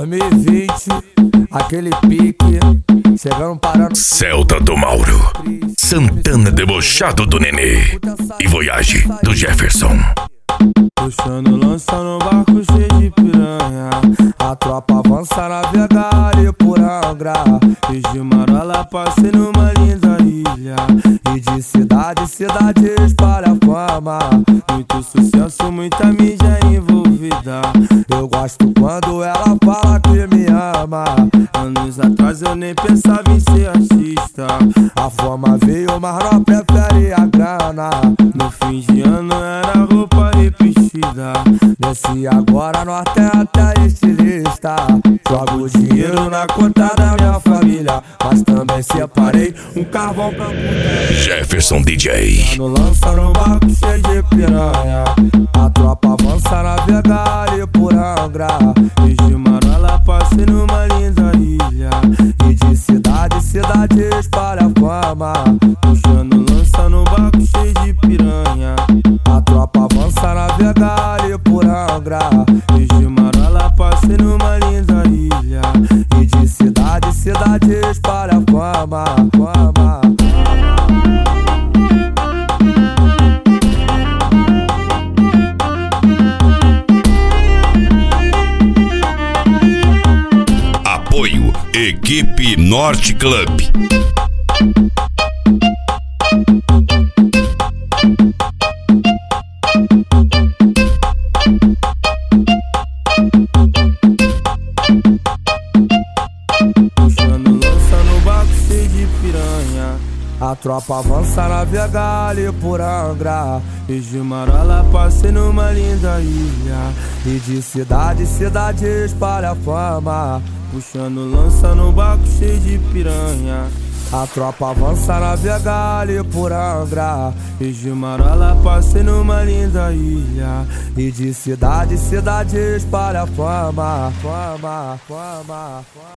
2020, aquele pique, chegando parando. Celta do Mauro, Santana debochado do Nenê e Voyage do Jefferson. Puxando lança no barco cheio de piranha. A tropa avança, navega ali por Angra. E de Marola passei numa linda ilha. E de cidade em cidade espalha fama. Muito sucesso, muita mídia envolvida. Eu gosto quando ela fala que me ama. Anos atrás eu nem pensava em ser artista. A fama veio, mas não prefere a grana. No fim de ano era roupa repetida. Desce agora no até estilista. Jogo dinheiro na conta da minha família, mas também separei um carvão pra puta. Jefferson DJ. No lança no barco cheio de piranha. A tropa avança, navega ali por Angra. E de Marola passei numa linda ilha. E de cidade em cidade espalha fama. Puxando lança no barco cheio de piranha. A tropa avança, navega ali por Angra. E de Marola passei numa linda ilha. E de cidade em cidade espalha fama, fama. Apoio Equipe Norte Club. Puxando lança no barco cheio de piranha. A tropa avança, navega ali por Angra. E de Marola passei numa linda ilha. E de cidade em cidade espalha fama. Puxando lança no barco cheio de piranha. A tropa avança, navega ali por Angra. E de Marola passei numa linda ilha. E de cidade em cidade espalha fama, fama, fama, fama.